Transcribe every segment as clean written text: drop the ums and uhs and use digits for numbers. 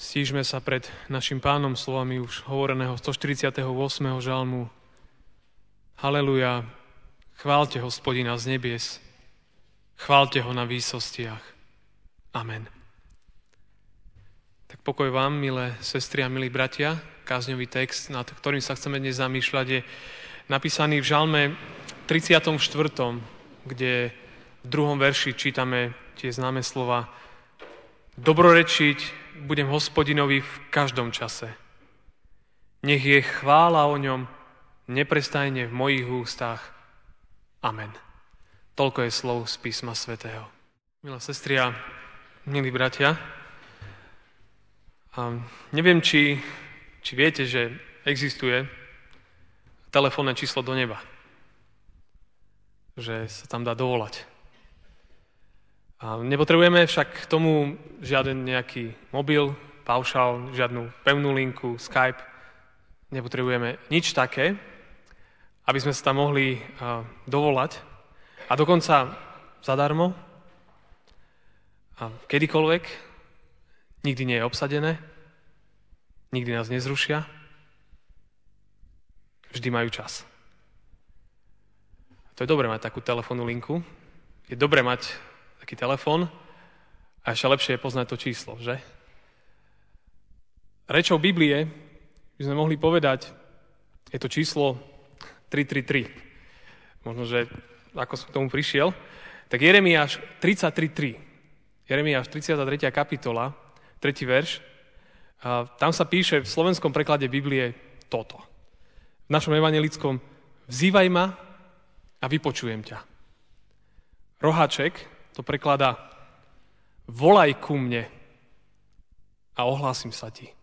Stížme sa pred našim Pánom slovami už hovoreného 148. žalmu. Haleluja, chváľte Hospodina z nebies, chváľte ho na výsostiach. Amen. Tak pokoj vám, milé sestry a milí bratia. Kázňový text, nad ktorým sa chceme dnes zamýšľať, je napísaný v žalme 34., kde v 2. verši čítame tie známe slova: Dobrorečiť budem Hospodinovi v každom čase. Nech je chvála o ňom neprestajne v mojich ústach. Amen. Toľko je slov z písma svätého. Milé sestry a milí bratia, neviem, či viete, že existuje telefónne číslo do neba. Že sa tam dá dovolať. A nepotrebujeme však k tomu žiaden nejaký mobil, paušál, žiadnu pevnú linku, Skype. Nepotrebujeme nič také, aby sme sa tam mohli dovolať. A dokonca zadarmo, a kedykoľvek, nikdy nie je obsadené, nikdy nás nezrušia, vždy majú čas. To je dobré mať takú telefónnu linku, je dobré mať taký telefón a ešte lepšie je poznať to číslo, že? Rečou Biblie by sme mohli povedať, je to číslo 333. Možno, že ako som k tomu prišiel, tak Jeremiáš 33.3. Jeremiáš 33. kapitola, 3. verš. A tam sa píše v slovenskom preklade Biblie toto. V našom evanjelickom: Vzývaj ma a vypočujem ťa. Roháček to prekladá: Volaj ku mne a ohlásim sa ti.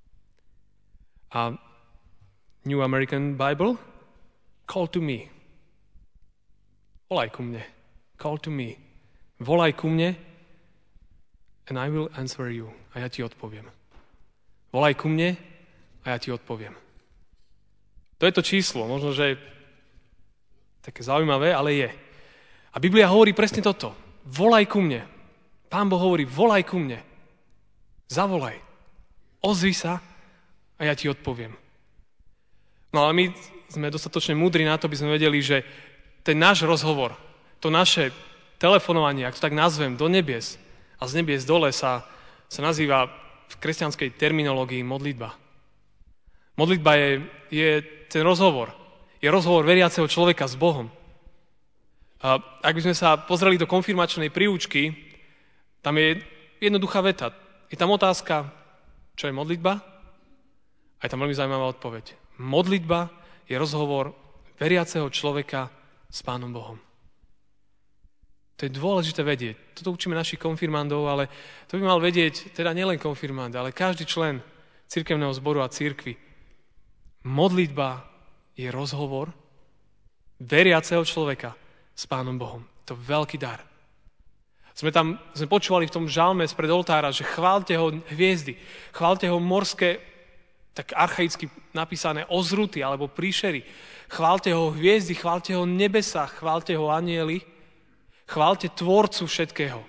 A New American Bible: Call to me. Volaj ku mne. Call to me. Volaj ku mne and I will answer you. A ja ti odpoviem. Volaj ku mne a ja ti odpoviem. To je to číslo. Možno, že také zaujímavé, ale je. A Biblia hovorí presne toto. Volaj ku mne. Pán Boh hovorí, volaj ku mne. Zavolaj. Ozvi sa a ja ti odpoviem. No ale my sme dostatočne múdri na to, aby sme vedeli, že ten náš rozhovor, to naše telefonovanie, ak to tak nazvem, do nebies a z nebies dole sa nazýva v kresťanskej terminológii modlitba. Modlitba je ten rozhovor. Je rozhovor veriaceho človeka s Bohom. A ak by sme sa pozreli do konfirmačnej príučky, tam je jednoduchá veta. Je tam otázka, čo je modlitba? A je tam veľmi zaujímavá odpoveď. Modlitba je rozhovor veriaceho človeka s Pánom Bohom. To je dôležité vedieť. Toto učíme našich konfirmandov, ale to by mal vedieť teda nielen konfirmand, ale každý člen cirkevného zboru a cirkvi. Modlitba je rozhovor veriaceho človeka s Pánom Bohom. To je veľký dar. Sme počúvali v tom žalme spred oltára, že chváľte ho hviezdy, chváľte ho morské, tak archaicky napísané ozruty alebo príšery. Chváľte ho hviezdy, chváľte ho nebesa, chváľte ho anjeli, chváľte tvorcu všetkého.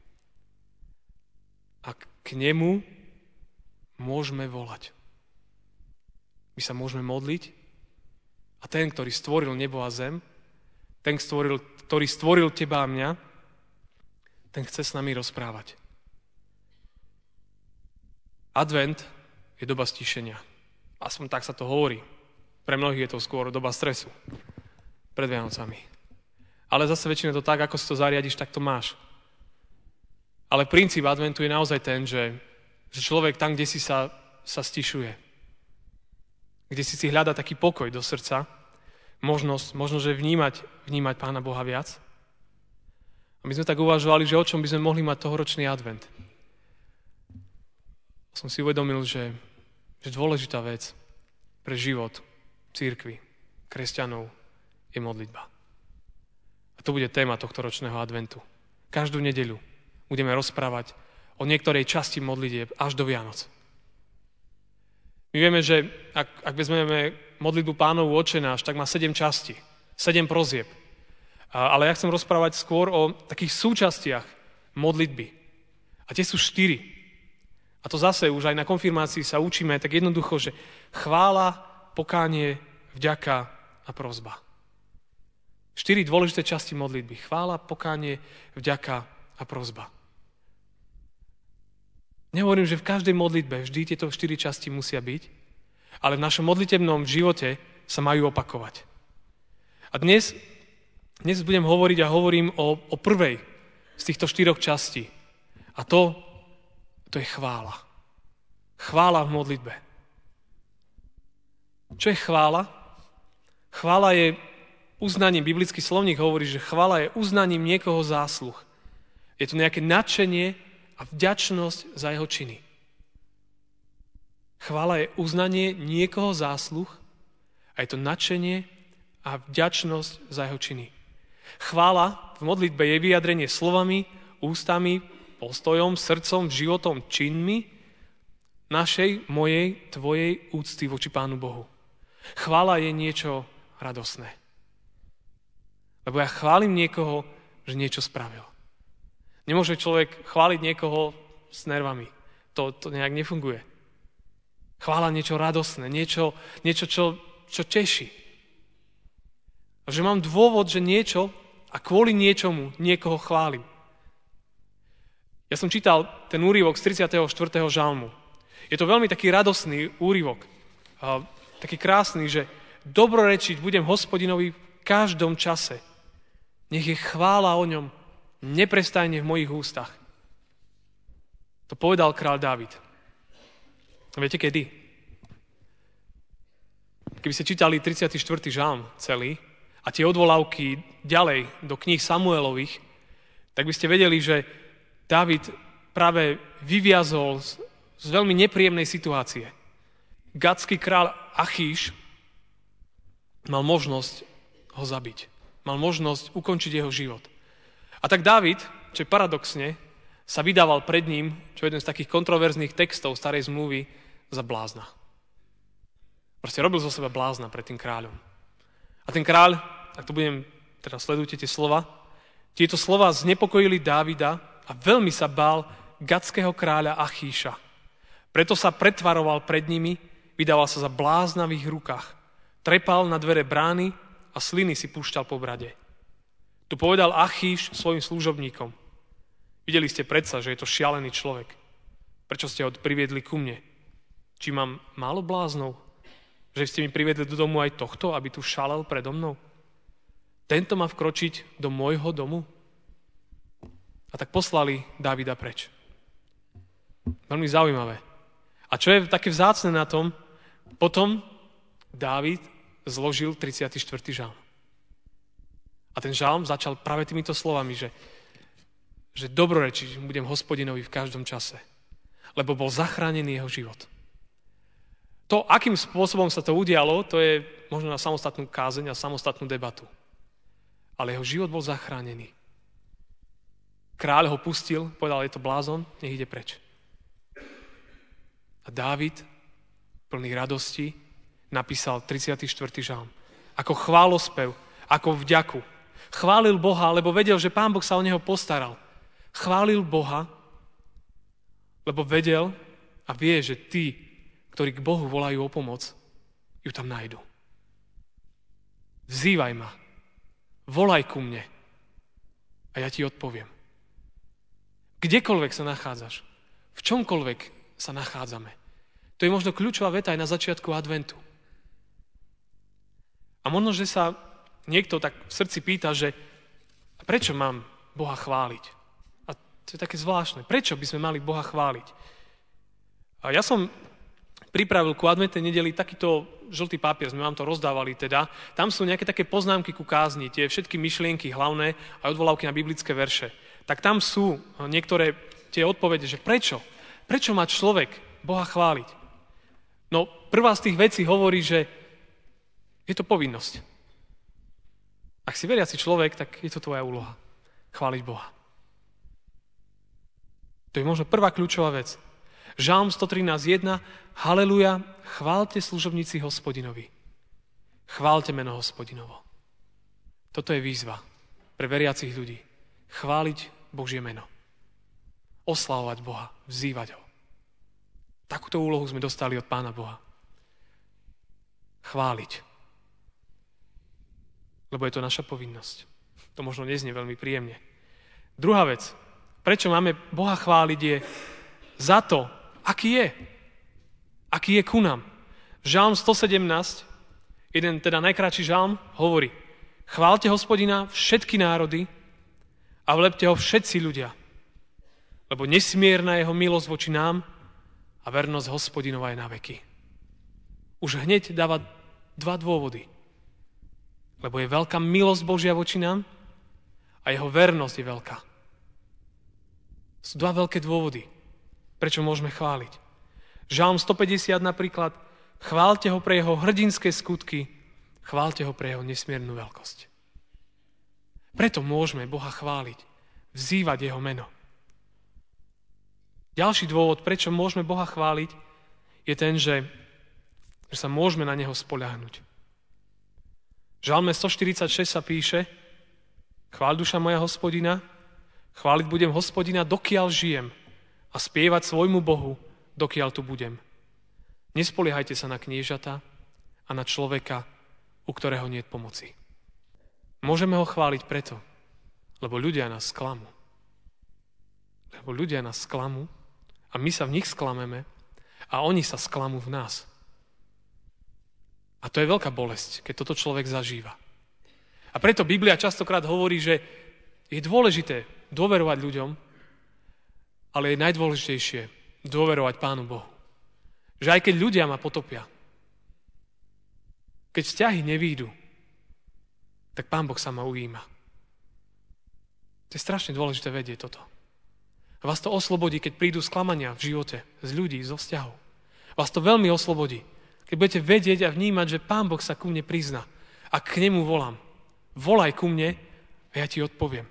A k nemu môžeme volať. My sa môžeme modliť a ten, ktorý stvoril nebo a zem, ten, ktorý stvoril teba a mňa, ten chce s nami rozprávať. Advent je doba stíšenia. Aspoň tak sa to hovorí. Pre mnohých je to skôr doba stresu. Pred Vianocami. Ale zase väčšinou to tak, ako si to zariadiš, tak to máš. Ale princíp adventu je naozaj ten, že človek tam, kde si sa stišuje. Kde si hľadá taký pokoj do srdca, možno, že vnímať Pána Boha viac. A my sme tak uvažovali, že o čom by sme mohli mať tohoročný advent. Som si uvedomil, že dôležitá vec pre život cirkvi, kresťanov, je modlitba. A to bude téma tohto ročného adventu. Každú nedeľu budeme rozprávať o niektorej časti modlitieb až do Vianoc. My vieme, že ak vezmeme modlitbu Pánovu Otčenáš, tak má 7 častí, 7 prozieb. Ale ja chcem rozprávať skôr o takých súčastiach modlitby. A tie sú 4. A to zase už aj na konfirmácii sa učíme tak jednoducho, že chvála, pokánie, vďaka a prosba. 4 dôležité časti modlitby. Chvála, pokánie, vďaka a prosba. Nehovorím, že v každej modlitbe vždy tieto 4 časti musia byť, ale v našom modlitebnom živote sa majú opakovať. A dnes budem hovoriť a hovorím o prvej z týchto 4 častí. A to je chvála. Chvála v modlitbe. Čo je chvála? Chvála je uznaním, biblický slovník hovorí, že chvála je uznaním niekoho zásluh. Je to nejaké nadšenie a vďačnosť za jeho činy. Chvála je uznanie niekoho zásluh a je to nadšenie a vďačnosť za jeho činy. Chvála v modlitbe je vyjadrenie slovami, ústami, postojom, srdcom, životom, činmi našej, mojej, tvojej úcty voči Pánu Bohu. Chvála je niečo radosné. Lebo ja chválim niekoho, že niečo spravil. Nemôže človek chváliť niekoho s nervami. To nejak nefunguje. Chvála niečo radosné, niečo čo teší. A že mám dôvod, že niečo a kvôli niečomu niekoho chválim. Ja som čítal ten úryvok z 34. žalmu. Je to veľmi taký radosný úryvok. Taký krásny, že dobrorečiť budem Hospodinovi v každom čase. Nech je chvála o ňom neprestajne v mojich ústach. To povedal kráľ Dávid. Viete kedy? Keby ste čítali 34. žalm celý a tie odvolávky ďalej do kníh Samuelových, tak by ste vedeli, že Dávid práve vyviazol z veľmi nepríjemnej situácie. Gatský kráľ Achíš mal možnosť ho zabiť. Mal možnosť ukončiť jeho život. A tak Dávid, čo paradoxne, sa vydával pred ním, čo je jeden z takých kontroverzných textov starej zmluvy, za blázna. Proste robil zo seba blázna pred tým kráľom. A ten kráľ, ak to budem, teraz sledujte tie slova, tieto slova znepokojili Dávida a veľmi sa bál gatského kráľa Achíša. Preto sa pretvaroval pred nimi, vydával sa za blázna v ich rukách. Trepal na dvere brány a sliny si púšťal po brade. Tu povedal Achíš svojim služobníkom. Videli ste predsa, že je to šialený človek. Prečo ste ho priviedli ku mne? Či mám málo bláznov? Že ste mi priviedli do domu aj tohto, aby tu šalel predo mnou? Tento má vkročiť do môjho domu? A tak poslali Dávida preč. Veľmi zaujímavé. A čo je také vzácne na tom, potom Dávid zložil 34. žalm. A ten žalm začal práve týmito slovami, že dobrorečiť budem Hospodinovi v každom čase, lebo bol zachránený jeho život. To, akým spôsobom sa to udialo, to je možno na samostatnú kázeň a samostatnú debatu. Ale jeho život bol zachránený. Kráľ ho pustil, povedal, je to blázon, nech ide preč. A Dávid, plný radosti, napísal 34. žalm. Ako chválospev, ako vďaku. Chválil Boha, lebo vedel, že Pán Boh sa o neho postaral. Chválil Boha, lebo vedel a vie, že tí, ktorí k Bohu volajú o pomoc, ju tam nájdu. Vzývaj ma, volaj ku mne a ja ti odpoviem. Kdekoľvek sa nachádzaš, v čomkoľvek sa nachádzame. To je možno kľúčová veta aj na začiatku adventu. A možno, že sa niekto tak v srdci pýta, že prečo mám Boha chváliť? A to je také zvláštne. Prečo by sme mali Boha chváliť? A ja som pripravil ku adventnej nedeli takýto žltý papier, sme vám to rozdávali teda. Tam sú nejaké také poznámky ku kázni, tie všetky myšlienky hlavné a odvolávky na biblické verše. Tak tam sú niektoré tie odpovede, že prečo? Prečo má človek Boha chváliť? No, prvá z tých vecí hovorí, že je to povinnosť. Ak si veriaci človek, tak je to tvoja úloha. Chváliť Boha. To je možno prvá kľúčová vec. Žalm 113.1. Haleluja, chválte služobníci Hospodinovi. Chválte meno Hospodinovo. Toto je výzva pre veriacich ľudí. Chváliť Božie meno. Oslavovať Boha, vzývať ho. Takto úlohu sme dostali od Pána Boha. Chváliť. Lebo je to naša povinnosť. To možno neznie veľmi príjemne. Druhá vec, prečo máme Boha chváliť, je za to, aký je. Aký je ku nám. Žalm 117, jeden teda najkratší žalm, hovorí: chváľte Hospodina všetky národy a vlepte ho všetci ľudia, lebo nesmierna jeho milosť voči nám a vernosť Hospodinova je na veky. Už hneď dáva dva dôvody. Lebo je veľká milosť Božia voči nám a jeho vernosť je veľká. Sú dva veľké dôvody, prečo môžeme chváliť. Žalm 150 napríklad: chváľte ho pre jeho hrdinské skutky, chváľte ho pre jeho nesmiernu veľkosť. Preto môžeme Boha chváliť, vzývať jeho meno. Ďalší dôvod, prečo môžeme Boha chváliť, je ten, že sa môžeme na neho spoľahnúť. V Žalme 146 sa píše: chváľ duša moja Hospodina, chváliť budem Hospodina, dokiaľ žijem, a spievať svojmu Bohu, dokiaľ tu budem. Nespoliehajte sa na kniežata a na človeka, u ktorého nie je pomoci. Môžeme ho chváliť preto, lebo ľudia nás sklamú. Lebo ľudia nás sklamú a my sa v nich sklameme a oni sa sklamú v nás. A to je veľká bolesť, keď toto človek zažíva. A preto Biblia častokrát hovorí, že je dôležité dôverovať ľuďom, ale je najdôležitejšie dôverovať Pánu Bohu. Že aj keď ľudia ma potopia, keď vzťahy nevídu, tak Pán Boh sa ma ujíma. To je strašne dôležité vedieť toto. A vás to oslobodí, keď prídu sklamania v živote, z ľudí, zo vzťahov. Vás to veľmi oslobodí. Keď budete vedieť a vnímať, že Pán Boh sa ku mne prizná a k nemu volám. Volaj ku mne a ja ti odpoviem.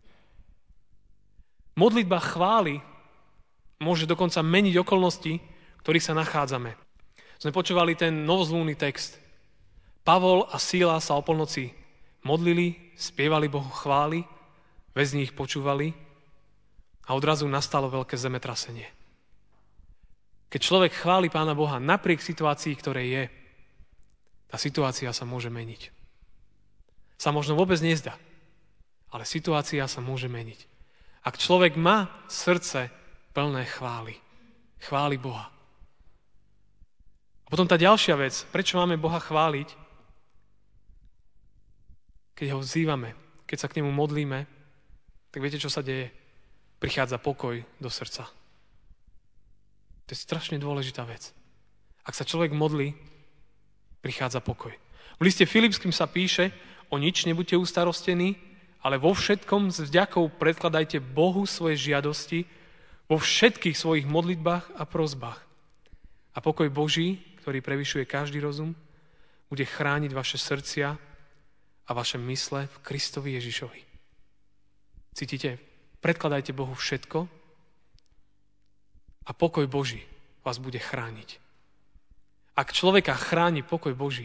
Modlitba chvály môže dokonca meniť okolnosti, v ktorých sa nachádzame. Sme počúvali ten novozmluvný text. Pavol a Síla sa o polnoci modlili, spievali Bohu chvály, väzni ich počúvali a odrazu nastalo veľké zemetrasenie. Keď človek chváli Pána Boha napriek situácii, ktorej je, tá situácia sa môže meniť. Sa možno vôbec nezdá, ale situácia sa môže meniť. Ak človek má srdce plné chvály, chváli Boha. A potom tá ďalšia vec, prečo máme Boha chváliť, keď ho vzývame, keď sa k nemu modlíme, tak viete, čo sa deje? Prichádza pokoj do srdca. To je strašne dôležitá vec. Ak sa človek modlí, prichádza pokoj. V liste Filipským sa píše: o nič nebuďte ustarostení, ale vo všetkom s vďakou predkladajte Bohu svoje žiadosti, vo všetkých svojich modlitbách a prosbách. A pokoj Boží, ktorý prevyšuje každý rozum, bude chrániť vaše srdcia a vaše mysle v Kristovi Ježišovi. Cítite? Predkladajte Bohu všetko a pokoj Boží vás bude chrániť. Ak človeka chráni pokoj Boží,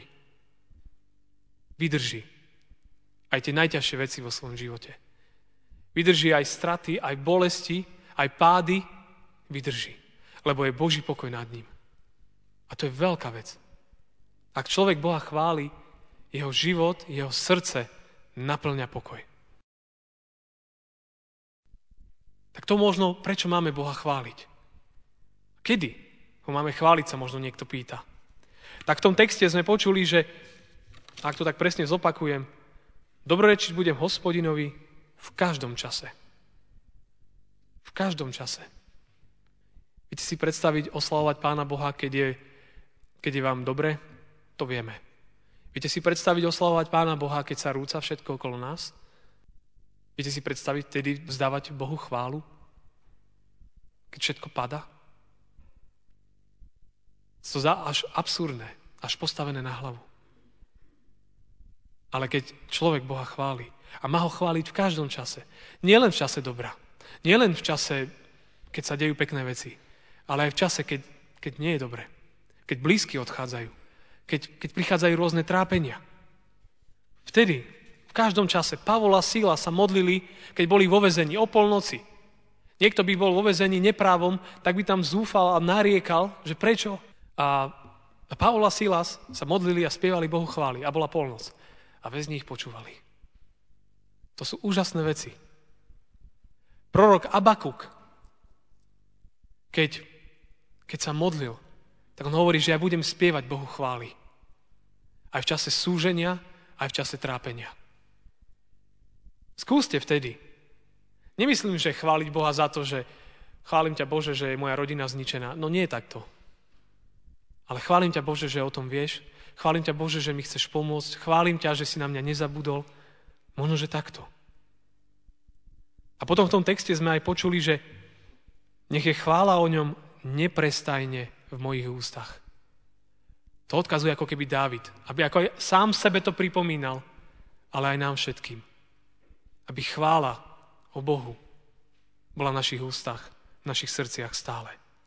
vydrží aj tie najťažšie veci vo svojom živote. Vydrží aj straty, aj bolesti, aj pády, vydrží. Lebo je Boží pokoj nad ním. A to je veľká vec. Ak človek Boha chváli, jeho život, jeho srdce naplňa pokoj. Tak to možno, prečo máme Boha chváliť? Kedy ho máme chváliť, sa možno niekto pýta. Tak v tom texte sme počuli, že, ak to tak presne zopakujem, dobrorečiť budem Hospodinovi v každom čase. V každom čase. Viete si predstaviť oslavovať Pána Boha, keď je vám dobre? To vieme. Viete si predstaviť oslavovať Pána Boha, keď sa rúca všetko okolo nás? Viete si predstaviť tedy vzdávať Bohu chválu? Keď všetko padá? To zdá až absurdné, až postavené na hlavu. Ale keď človek Boha chváli, a má ho chváliť v každom čase, nielen v čase dobra, nielen v čase, keď sa dejú pekné veci, ale aj v čase, keď nie je dobre, keď blízky odchádzajú, keď prichádzajú rôzne trápenia. Vtedy, v každom čase, Pavol a Síla sa modlili, keď boli vo väzení o polnoci. Niekto by bol vo väzení neprávom, tak by tam zúfal a nariekal, že prečo. A Pavol a Silas sa modlili a spievali Bohu chvály a bola polnoc. A väzni ich počúvali. To sú úžasné veci. Prorok Abakuk, keď sa modlil, tak on hovorí, že ja budem spievať Bohu chvály. Aj v čase súženia, aj v čase trápenia. Skúste vtedy. Nemyslím, že chváliť Boha za to, že chválim ťa Bože, že je moja rodina zničená. No nie je takto. Ale chválim ťa Bože, že o tom vieš. Chválim ťa Bože, že mi chceš pomôcť. Chválim ťa, že si na mňa nezabudol. Možno, že takto. A potom v tom texte sme aj počuli, že nech je chvála o ňom neprestajne v mojich ústach. To odkazuje ako keby Dávid. Aby ako aj sám sebe to pripomínal, ale aj nám všetkým. Aby chvála o Bohu bola v našich ústach, v našich srdciach stále.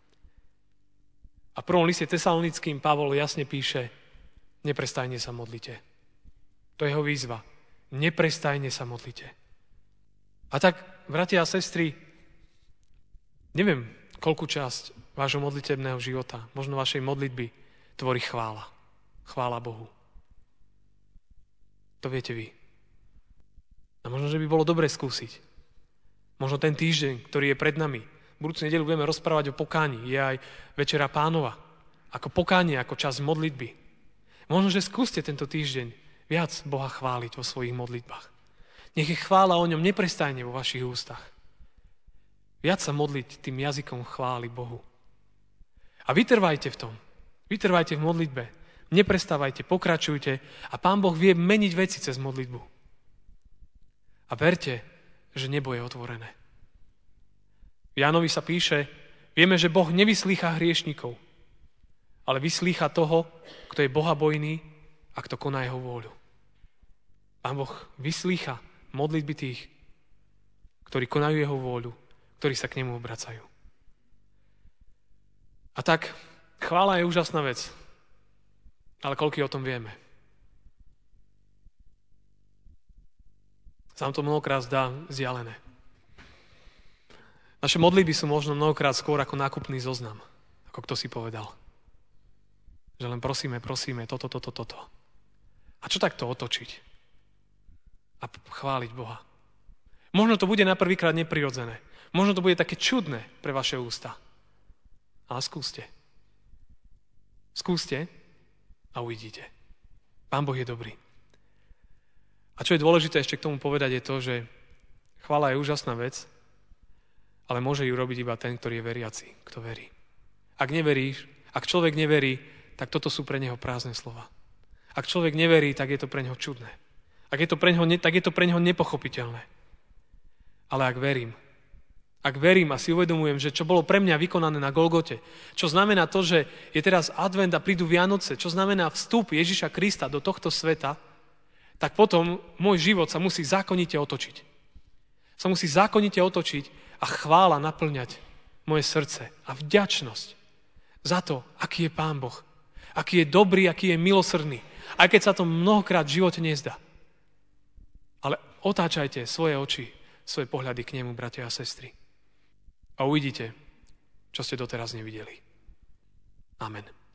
A v prvom liste Tesalonickým Pavol jasne píše, neprestajne sa modlite. To je jeho výzva. Neprestajne sa modlite. A tak, bratia a sestry, neviem, koľkú časť vášho modlitebného života, možno vašej modlitby, tvorí chvála. Chvála Bohu. To viete vy. A možno, že by bolo dobre skúsiť. Možno ten týždeň, ktorý je pred nami. Budúcu nedeľu budeme rozprávať o pokáni. Je aj Večera Pánova. Ako pokánie, ako časť modlitby. Možno, že skúste tento týždeň viac Boha chváliť vo svojich modlitbách. Nech je chvála o ňom neprestajne vo vašich ústach. Viac sa modliť tým jazykom chvály Bohu. A vytrvajte v tom. Vytrvajte v modlitbe. Neprestávajte, pokračujte a Pán Boh vie meniť veci cez modlitbu. A verte, že nebo je otvorené. V Jánovi sa píše, vieme, že Boh nevyslýcha hriešnikov, ale vyslýcha toho, kto je bohabojný a kto koná jeho vôľu. Pán Boh vyslýcha modlitby tých, ktorí konajú jeho vôľu, ktorí sa k nemu obracajú. A tak, chvála je úžasná vec, ale koľko o tom vieme? Sa nám to mnohokrát zdá vzdialené. Naše modlitby sú možno mnohokrát skôr ako nákupný zoznam, ako kto si povedal. Že len prosíme, toto. A čo takto otočiť? A chváliť Boha. Možno to bude na prvýkrát neprirodzené. Možno to bude také čudné pre vaše ústa. Ale skúste. Skúste a uvidíte. Pán Boh je dobrý. A čo je dôležité ešte k tomu povedať je to, že chvála je úžasná vec, ale môže ju robiť iba ten, ktorý je veriaci, kto verí. Ak neveríš, ak človek neverí, tak toto sú pre neho prázdne slova. Ak človek neverí, tak je to pre neho čudné. Tak je to pre neho nepochopiteľné. Ale ak verím a si uvedomujem, že čo bolo pre mňa vykonané na Golgote, čo znamená to, že je teraz advent a prídu Vianoce, čo znamená vstup Ježiša Krista do tohto sveta, tak potom môj život sa musí zákonite otočiť. Sa musí zákonite otočiť a chvála naplňať moje srdce a vďačnosť za to, aký je Pán Boh, aký je dobrý, aký je milosrdný, aj keď sa to mnohokrát v živote nezdá. Ale otáčajte svoje oči, svoje pohľady k nemu, bratia a sestry. A uvidíte, čo ste doteraz nevideli. Amen.